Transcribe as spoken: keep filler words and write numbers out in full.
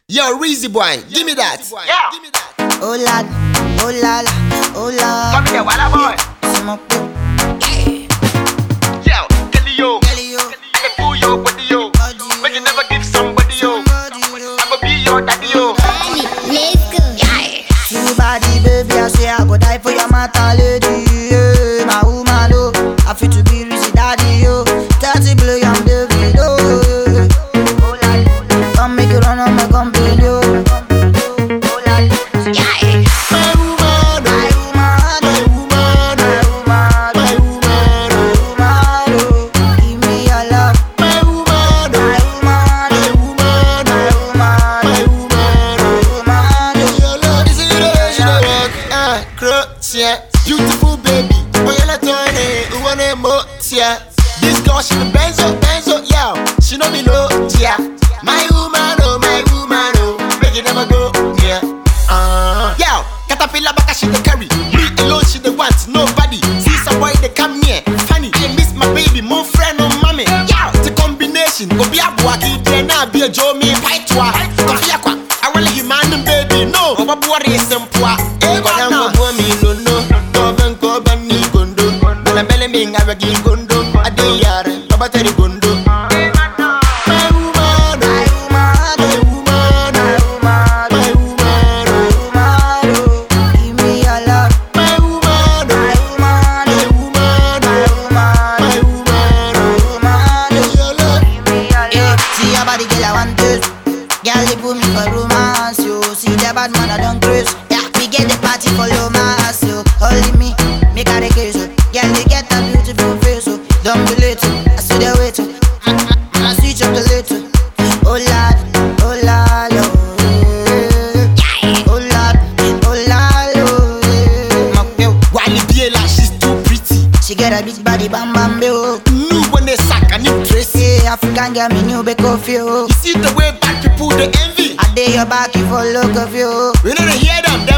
Yo, Reezy boy, give me that. Yeah. Give me that. Oh lad, oh la la, oh la. Come here, Walla boy. Smoke it, Yo, Kelly yo. Kelly yo, I can pull your body yo. body But you yo, never give somebody yo. somebody yo. I go be your daddy yo. Let's go. See body baby, I say I go die for your matter lady. Yeah, my woman oh, I feel to be Reezy daddy yo. thirty billion baby oh. Oh lad, come make it run on my company yo. Oh lad, My woman, my woman, my woman, my woman, my woman, woman oh, give me your love. my woman, My woman, my woman, my my woman, woman. woman oh. Your love is in the way she dey walk. Ah, cross, yeah. Beautiful baby, oh you let her in, you want more, yeah. This girl she be benzo, benzo, yeah. She know me low, yeah. My woman, oh my woman, oh, make it never go, yeah. Uh, yeah. Caterpillar back she dey carry, me alone she dey want nobody. See some boy they come near, funny. I miss my baby, my friend, oh mommy. Yeah, it's a combination. Obi abuaki, Diana, be a Joe me, Paitwa, Kofi Akwa. I want him and baby, no. Oba buari simple. Eh, but I'm a woman, no, no. Go and go, but me gondo. But I'm belly being a regular gondo. I dey yare, Oba teri gondo. My woman, My my woman, woman, my my woman, woman, woman oh, give me your love. my woman, My woman, my woman, my woman, my woman. woman oh, Your love. give me your love. See your body, girl, I want this. Girl, they put me for romance, yo. See the bad man, I don't craze. Yeah, we get the party for low mass, yo. Only me, make her the case, yo. Girl, they get a beautiful face, yo. Don't be late, yo. I see the way, yo. I see chocolate, yo. Oh lad, oh lad, oh yeah. Oh lad, oh lad, oh yeah. Mokbeo. Wally Biela, she's too pretty. She get a big body, bam bam, yo. New when they sack and you Tracy. Yeah, African girl, me new back of you. You see the way bad people they envy. I dare your back, you for look of you. We know they hear them, them